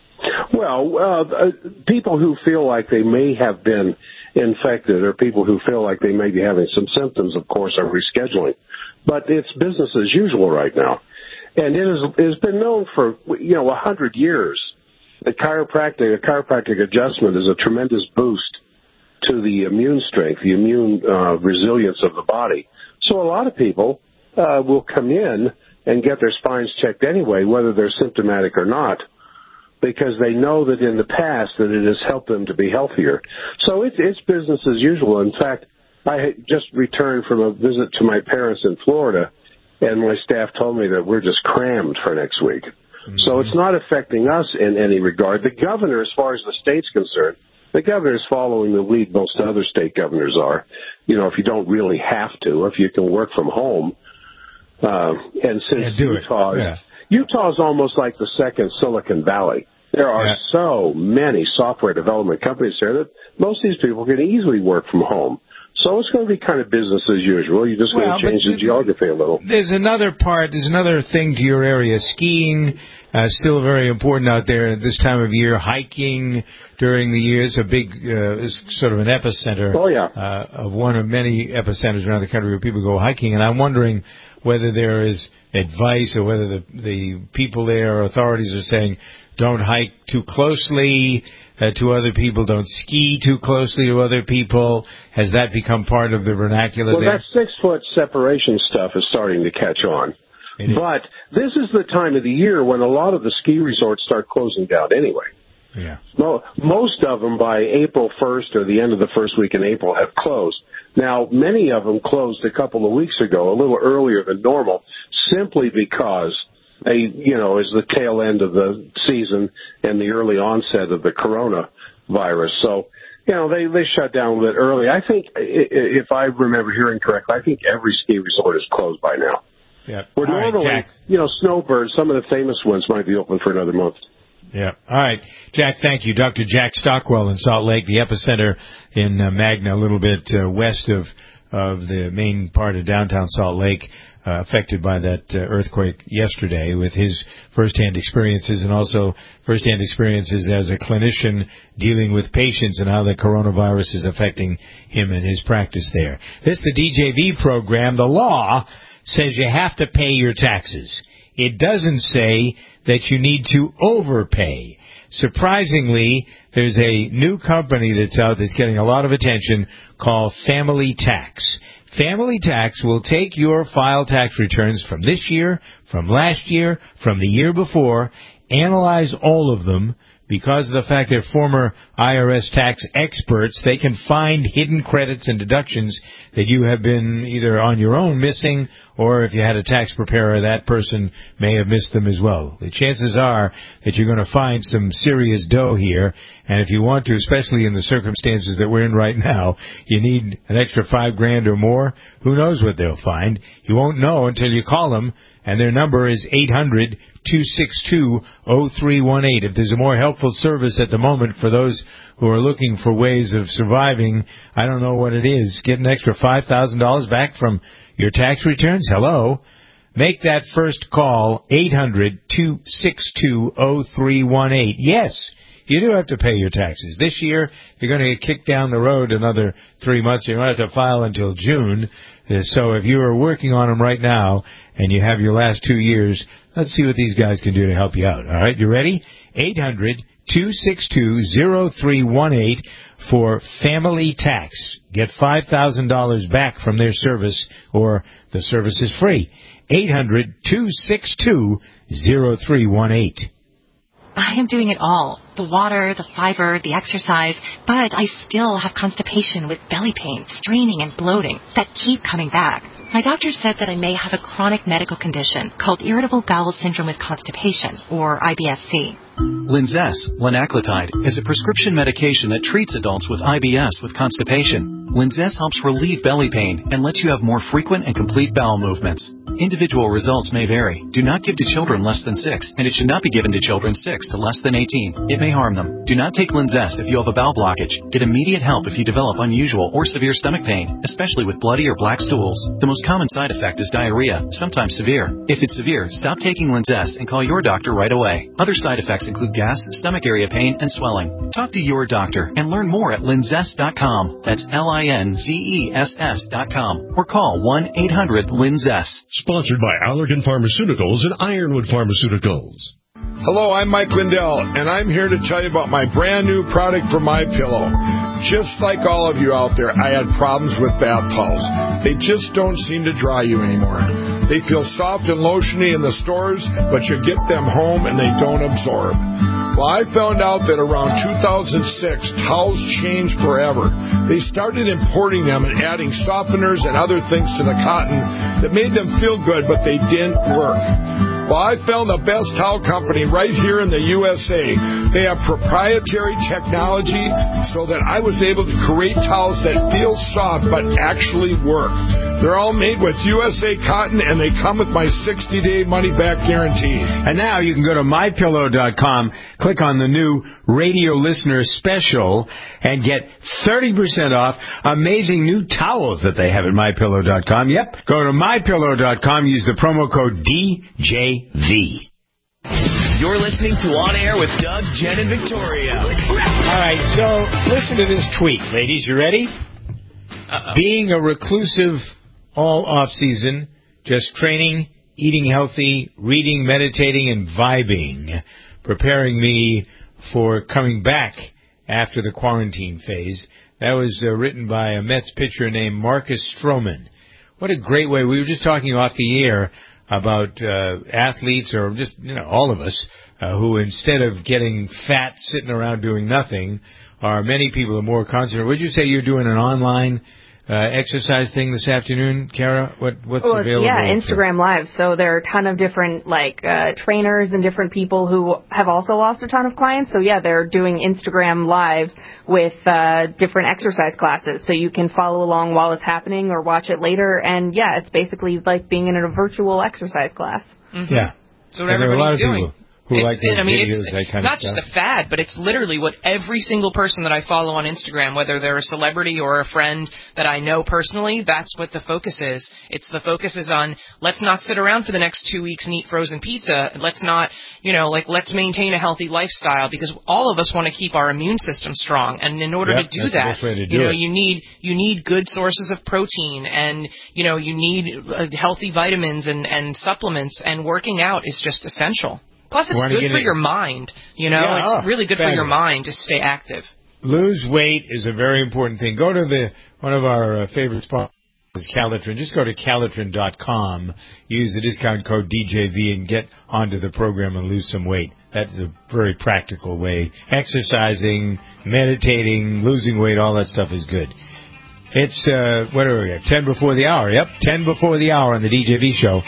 Well, uh, people who feel like they may have been infected or people who feel like they may be having some symptoms, of course, are rescheduling. But it's business as usual right now. And it, is, it has been known for, you know, a hundred years that chiropractic, a chiropractic adjustment is a tremendous boost to the immune strength, the immune uh, resilience of the body. So a lot of people uh, will come in and get their spines checked anyway, whether they're symptomatic or not, because they know that in the past that it has helped them to be healthier. So it's, it's business as usual. In fact, I had just returned from a visit to my parents in Florida, and my staff told me that we're just crammed for next week. Mm-hmm. So it's not affecting us in any regard. The governor, as far as the state's concerned, the governor is following the lead most other state governors are. You know, if you don't really have to, if you can work from home. Uh, and since yeah, Utah, yeah. Utah is almost like the second Silicon Valley. There are yeah. so many software development companies there that most of these people can easily work from home. So it's going to be kind of business as usual. You're just well, going to change the geography a little. There's another part, there's another thing to your area. Skiing, uh, still very important out there at this time of year. Hiking during the year is a big, uh, is sort of an epicenter oh, yeah. uh, of one of many epicenters around the country where people go hiking. And I'm wondering whether there is advice or whether the, the people there or authorities are saying, don't hike too closely uh, to other people. Don't ski too closely to other people. Has that become part of the vernacular well, there? Well, that six-foot separation stuff is starting to catch on. But this is the time of the year when a lot of the ski resorts start closing down anyway. Yeah. Well, most of them by April first or the end of the first week in April have closed. Now, many of them closed a couple of weeks ago, a little earlier than normal, simply because they, you know, is the tail end of the season and the early onset of the coronavirus. So, you know, they, they shut down a bit early. I think, if I remember hearing correctly, I think every ski resort is closed by now. Yeah. Where All normally, right, you know, Snowbird, some of the famous ones might be open for another month. Yeah. All right. Jack, thank you. Doctor Jack Stockwell in Salt Lake, the epicenter in uh, Magna, a little bit uh, west of, of the main part of downtown Salt Lake, uh, affected by that uh, earthquake yesterday, with his firsthand experiences and also firsthand experiences as a clinician dealing with patients and how the coronavirus is affecting him and his practice there. This is the D J V program. The law says you have to pay your taxes. It doesn't say that you need to overpay. Surprisingly, there's a new company that's out that's getting a lot of attention called Family Tax. Family Tax will take your file tax returns from this year, from last year, from the year before, analyze all of them. Because of the fact they're former I R S tax experts, they can find hidden credits and deductions that you have been either on your own missing, or if you had a tax preparer, that person may have missed them as well. The chances are that you're going to find some serious dough here, and if you want to, especially in the circumstances that we're in right now, you need an extra five grand or more. Who knows what they'll find? You won't know until you call them. And their number is eight hundred, two six two, zero three one eight. If there's a more helpful service at the moment for those who are looking for ways of surviving, I don't know what it is. Get an extra five thousand dollars back from your tax returns? Hello? Make that first call, eight hundred, two six two, zero three one eight. Yes, you do have to pay your taxes. This year, you're going to get kicked down the road another three months. You don't have to file until June. So if you are working on them right now and you have your last two years, let's see what these guys can do to help you out. All right, you ready? eight hundred, two six two, zero three one eight for Family Tax. Get five thousand dollars back from their service, or the service is free. eight hundred, two six two, zero three one eight. I am doing it all. The water, the fiber, the exercise, but I still have constipation with belly pain, straining, and bloating that keep coming back. My doctor said that I may have a chronic medical condition called irritable bowel syndrome with constipation, or I B S C. Linzess, linaclotide, is a prescription medication that treats adults with I B S with constipation. Linzess helps relieve belly pain and lets you have more frequent and complete bowel movements. Individual results may vary. Do not give to children less than six, and it should not be given to children six to less than eighteen. It may harm them. Do not take Linzess if you have a bowel blockage. Get immediate help if you develop unusual or severe stomach pain, especially with bloody or black stools. The most common side effect is diarrhea, sometimes severe. If it's severe, stop taking Linzess and call your doctor right away. Other side effects include gas, stomach area pain, and swelling. Talk to your doctor and learn more at linzess dot com. That's L I N Z E S S dot com. Or call one eight hundred linzess. Sponsored by Allergan Pharmaceuticals and Ironwood Pharmaceuticals. Hello, I'm Mike Lindell, and I'm here to tell you about my brand new product for MyPillow. Just like all of you out there, I had problems with bath towels. They just don't seem to dry you anymore. They feel soft and lotiony in the stores, but you get them home and they don't absorb. Well, I found out that around two thousand six, towels changed forever. They started importing them and adding softeners and other things to the cotton that made them feel good, but they didn't work. Well, I found the best towel company right here in the U S A. They have proprietary technology so that I was able to create towels that feel soft but actually work. They're all made with U S A cotton, and they come with my sixty-day money-back guarantee. And now you can go to my pillow dot com, click on the new radio listener special, and get thirty percent off amazing new towels that they have at my pillow dot com. Yep, go to my pillow dot com, use the promo code D J V. You're listening to On Air with Doug, Jen, and Victoria. All right, so listen to this tweet, ladies. You ready? Uh-oh. Being a reclusive all off-season, just training, eating healthy, reading, meditating, and vibing, preparing me for coming back after the quarantine phase. That was uh, written by a Mets pitcher named Marcus Stroman. What a great way. We were just talking off the air about uh, athletes, or just, you know, all of us, uh, who instead of getting fat sitting around doing nothing, are many people are more concentrated. Would you say you're doing an online uh, exercise thing this afternoon, Kara? What, what's well, available? Yeah, Instagram for? Live. So there are a ton of different like uh, trainers and different people who have also lost a ton of clients. So yeah, they're doing Instagram Lives with uh, different exercise classes. So you can follow along while it's happening or watch it later. And yeah, it's basically like being in a virtual exercise class. Mm-hmm. Yeah. So what everybody's doing. Who it's, like those I mean, videos, it's that kind not of stuff. just a fad, but it's literally what every single person that I follow on Instagram, whether they're a celebrity or a friend that I know personally, that's what the focus is. It's the focus is on, let's not sit around for the next two weeks and eat frozen pizza. Let's not, you know, like, let's maintain a healthy lifestyle, because all of us want to keep our immune system strong. And in order yep, to do that's that, the best way to do you know, it. you need, you need good sources of protein, and, you know, you need uh, healthy vitamins and, and supplements, and working out is just essential. Plus, it's good for it? your mind. You know, yeah, it's oh, really good fabulous. for your mind to stay active. Lose weight is a very important thing. Go to the one of our uh, favorite sponsors, Calitrin. Just go to Calitrin dot com, use the discount code D J V, and get onto the program and lose some weight. That's a very practical way. Exercising, meditating, losing weight, all that stuff is good. It's, uh, what are we at? ten before the hour. Yep, ten before the hour on the D J V show.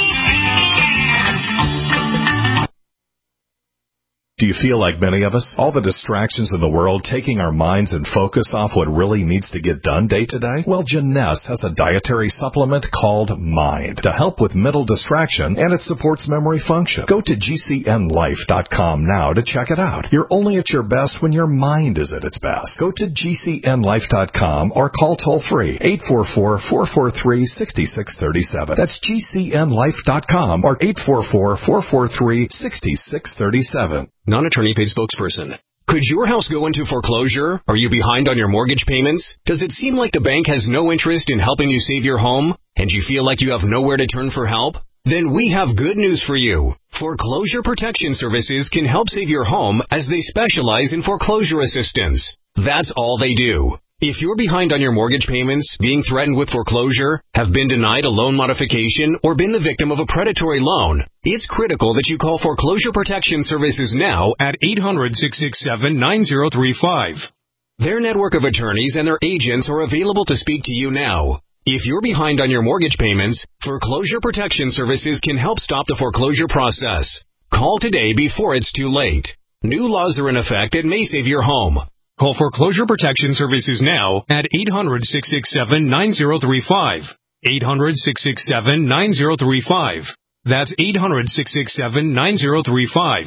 Do you feel like many of us? All the distractions in the world taking our minds and focus off what really needs to get done day to day? Well, Jeunesse has a dietary supplement called Mind to help with mental distraction, and it supports memory function. Go to G C N life dot com now to check it out. You're only at your best when your mind is at its best. Go to G C N life dot com or call toll-free eight four four, four four three, six six three seven. That's G C N life dot com or eight four four, four four three, six six three seven. Non-attorney paid spokesperson. Could your house go into foreclosure? Are you behind on your mortgage payments? Does it seem like the bank has no interest in helping you save your home, and you feel like you have nowhere to turn for help? Then we have good news for you. Foreclosure Protection Services can help save your home as they specialize in foreclosure assistance. That's all they do. If you're behind on your mortgage payments, being threatened with foreclosure, have been denied a loan modification, or been the victim of a predatory loan, it's critical that you call Foreclosure Protection Services now at eight hundred, six six seven, nine zero three five. Their network of attorneys and their agents are available to speak to you now. If you're behind on your mortgage payments, Foreclosure Protection Services can help stop the foreclosure process. Call today before it's too late. New laws are in effect and may save your home. Call Foreclosure Protection Services now at eight hundred, six six seven, nine zero three five. eight hundred, six six seven, nine zero three five. That's eight hundred, six six seven, nine zero three five.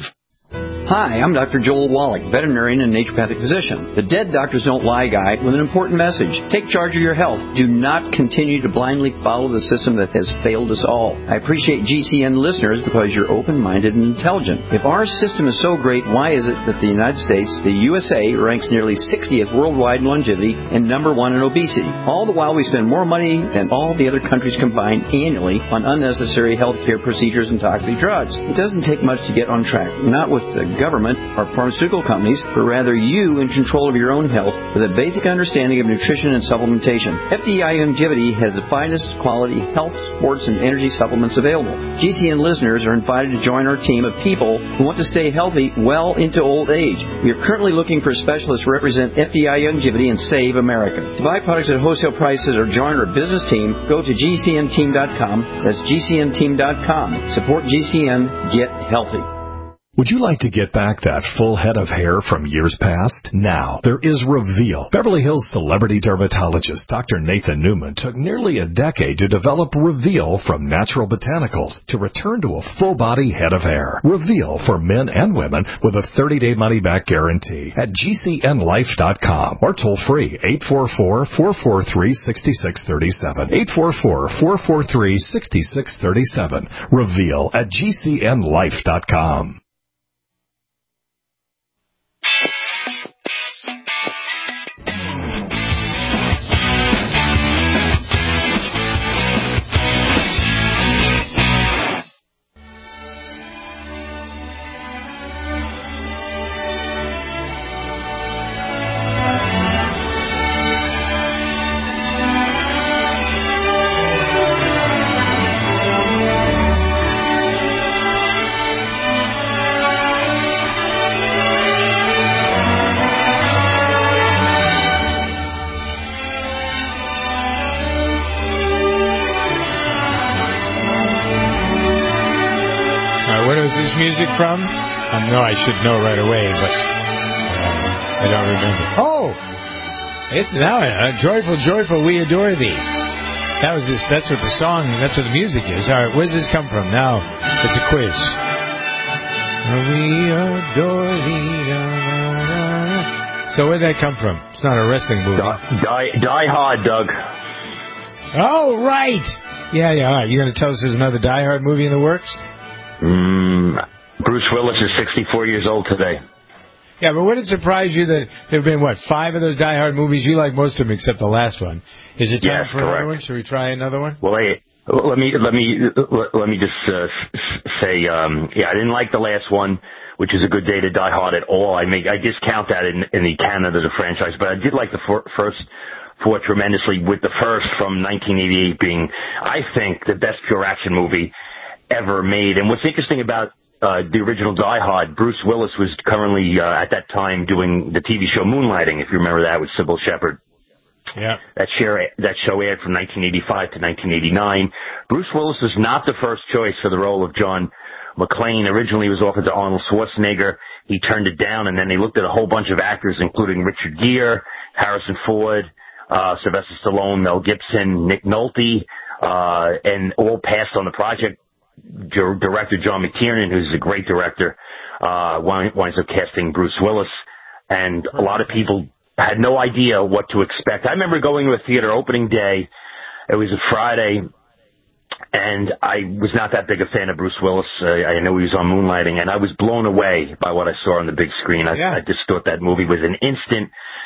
Hi, I'm Doctor Joel Wallach, veterinarian and naturopathic physician. The Dead Doctors Don't Lie guy with an important message. Take charge of your health. Do not continue to blindly follow the system that has failed us all. I appreciate G C N listeners because you're open-minded and intelligent. If our system is so great, why is it that the United States, the U S A, ranks nearly sixtieth worldwide in longevity and number one in obesity? All the while we spend more money than all the other countries combined annually on unnecessary health care procedures and toxic drugs. It doesn't take much to get on track. Not with the government or pharmaceutical companies, but rather you in control of your own health with a basic understanding of nutrition and supplementation. F D I Longevity has the finest quality health, sports, and energy supplements available. G C N listeners are invited to join our team of people who want to stay healthy well into old age. We are currently looking for specialists to represent F D I Longevity and Save America. To buy products at wholesale prices or join our business team, go to G C N team dot com. That's G C N team dot com. Support G C N. Get healthy. Would you like to get back that full head of hair from years past? Now, there is Reveal. Beverly Hills celebrity dermatologist Doctor Nathan Newman took nearly a decade to develop Reveal from natural botanicals to return to a full-body head of hair. Reveal for men and women with a thirty-day money-back guarantee at G C N life dot com or toll-free eight four four, four four three, six six three seven. eight four four, four four three, six six three seven. Reveal at G C N life dot com. Music from? I know I should know right away, but uh, I don't remember. Oh, it's now uh, joyful, joyful, we adore thee. That was this. That's what the song. That's what the music is. All right, where's this come from? Now it's a quiz. We adore thee. So where'd that come from? It's not a wrestling movie. Die, die Hard, Doug. Oh, right. Yeah, yeah. All right. You going to tell us there's another Die Hard movie in the works? Mm, Bruce Willis is sixty-four years old today. Yeah, but would it surprise you that there have been, what, five of those Die Hard movies? You like most of them except the last one. Is it time yes, for correct. another one? Should we try another one? Well, hey, let me let me let me just uh, say, um, yeah, I didn't like the last one, which is a good day to Die Hard at all. I make I discount that in, in the canon of the franchise, but I did like the for, first four tremendously. With the first from nineteen eighty-eight being, I think, the best pure action movie ever made. And what's interesting about uh, the original Die Hard, Bruce Willis was currently uh, at that time doing the T V show Moonlighting, if you remember that, with Sybil Shepherd. Yeah. That, share, that show aired from nineteen eighty-five to nineteen eighty-nine. Bruce Willis was not the first choice for the role of John McClane. Originally, he was offered to Arnold Schwarzenegger. He turned it down, and then they looked at a whole bunch of actors, including Richard Gere, Harrison Ford, uh, Sylvester Stallone, Mel Gibson, Nick Nolte, uh, and all passed on the project. Director John McTiernan, who's a great director, uh, winds up casting Bruce Willis, and a lot of people had no idea what to expect. I remember going to a theater opening day. It was a Friday, and I was not that big a fan of Bruce Willis. Uh, I know he was on Moonlighting, and I was blown away by what I saw on the big screen. I, yeah. I just thought that movie was an instant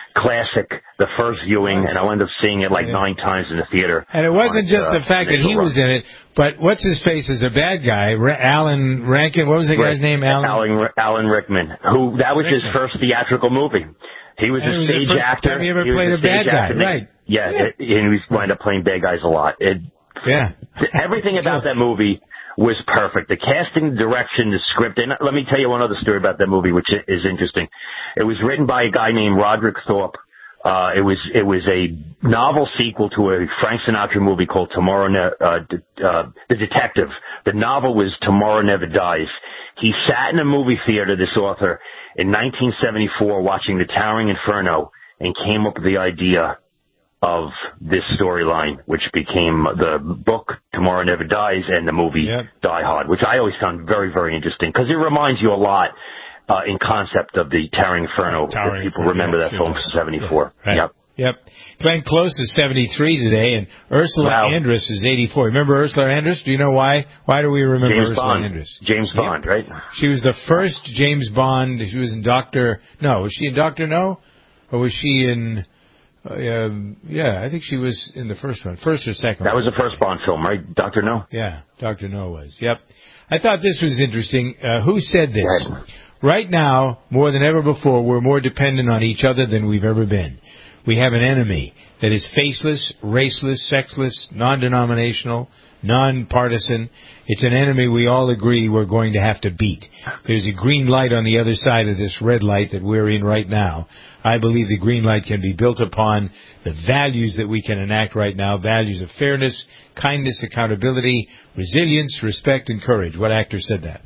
classic, the first viewing, and I wound up seeing it like yeah. nine times in the theater. And it wasn't on, just uh, the fact that he was in it, but what's his face is a bad guy, Ra- Alan Rankin. What was the right. guy's name? Alan Alan, Alan Rickman, who that was Rickman. his first theatrical movie. He was and a was stage the first actor. Time he ever he played was a, a bad guy, right? Yeah, yeah. It, and he wound up playing bad guys a lot. It, yeah. Everything about that movie was perfect. The casting, direction, the script. And let me tell you one other story about that movie, which is interesting. It was written by a guy named Roderick Thorpe. Uh, it was it was a novel sequel to a Frank Sinatra movie called Tomorrow Ne- uh, uh, The Detective. The novel was Tomorrow Never Dies. He sat in a movie theater, this author, in nineteen seventy-four watching The Towering Inferno and came up with the idea of this storyline, which became the book Tomorrow Never Dies and the movie yep. Die Hard, which I always found very, very interesting because it reminds you a lot uh, in concept of the Towering Inferno. Towering if people Inferno, remember yeah, that film from seventy-four. Yeah, right. Yep. Yep. Glenn Close is seventy-three today, and Ursula wow. Andress is eighty-four. Remember Ursula Andress? Do you know why? Why do we remember James Ursula Bond. Andress? James yep. Bond, right? She was the first James Bond. She was in Doctor No. Was she in Doctor No? Or was she in... Uh, um, yeah, I think she was in the first one. First or second That one. was the first Bond film, right? Doctor No? Yeah, Doctor No was. Yep. I thought this was interesting. Uh, who said this? Right now, more than ever before, we're more dependent on each other than we've ever been. We have an enemy that is faceless, raceless, sexless, non-denominational, non-partisan. It's an enemy we all agree we're going to have to beat. There's a green light on the other side of this red light that we're in right now. I believe the green light can be built upon the values that we can enact right now, values of fairness, kindness, accountability, resilience, respect, and courage. What actor said that?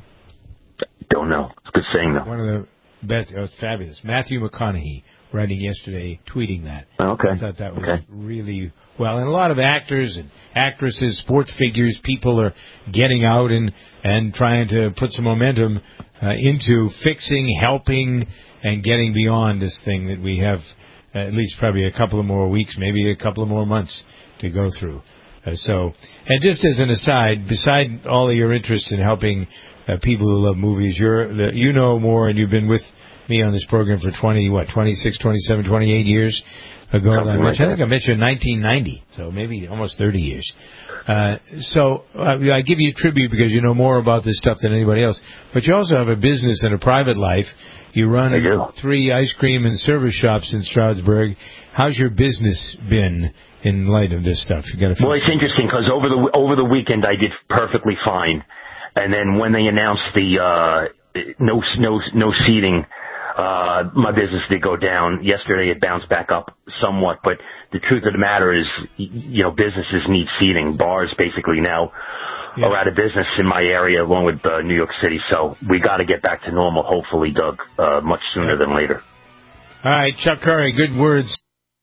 Don't know. It's a good saying, though. One of the best. Oh, it's fabulous. Matthew McConaughey writing yesterday, tweeting that. Oh, okay. I thought that was okay. really well. And a lot of actors and actresses, sports figures, people are getting out and, and trying to put some momentum uh, into fixing, helping, and getting beyond this thing that we have at least probably a couple of more weeks, maybe a couple of more months to go through. Uh, so, and just as an aside, beside all of your interest in helping uh, people who love movies, you're, you know more, and you've been with me on this program for twenty, what, twenty-six, twenty-seven, twenty-eight years ago. I, met you, I think I met you in nineteen ninety, so maybe almost thirty years. Uh, so uh, I give you tribute because you know more about this stuff than anybody else. But you also have a business and a private life. You run three ice cream and service shops in Stroudsburg. How's your business been in light of this stuff? You got to. Well, it's interesting because over the over the weekend I did perfectly fine, and then when they announced the uh, no no no seating. Uh, my business did go down. Yesterday it bounced back up somewhat, but the truth of the matter is, you know, businesses need seating. Bars basically now yeah. are out of business in my area along with uh, New York City, so we got to get back to normal, hopefully, Doug, uh, much sooner than later. All right, Chuck Curry, good words.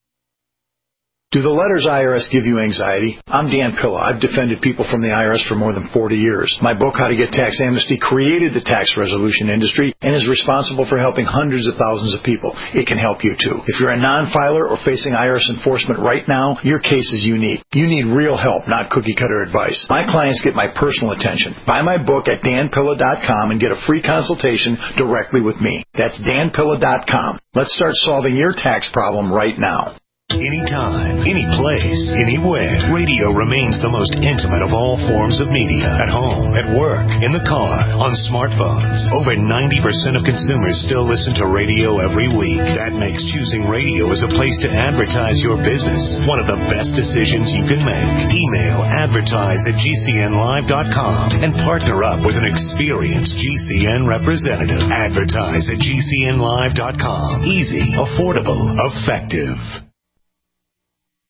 Do the letters I R S give you anxiety? I'm Dan Pilla. I've defended people from the I R S for more than forty years. My book, How to Get Tax Amnesty, created the tax resolution industry and is responsible for helping hundreds of thousands of people. It can help you, too. If you're a non-filer or facing I R S enforcement right now, your case is unique. You need real help, not cookie-cutter advice. My clients get my personal attention. Buy my book at dan pilla dot com and get a free consultation directly with me. That's dan pilla dot com. Let's start solving your tax problem right now. Anytime, any place, anywhere. Radio remains the most intimate of all forms of media. At home, at work, in the car, on smartphones. Over ninety percent of consumers still listen to radio every week. That makes choosing radio as a place to advertise your business one of the best decisions you can make. Email advertise at g c n live dot com and partner up with an experienced G C N representative. Advertise at g c n live dot com. Easy, affordable, effective.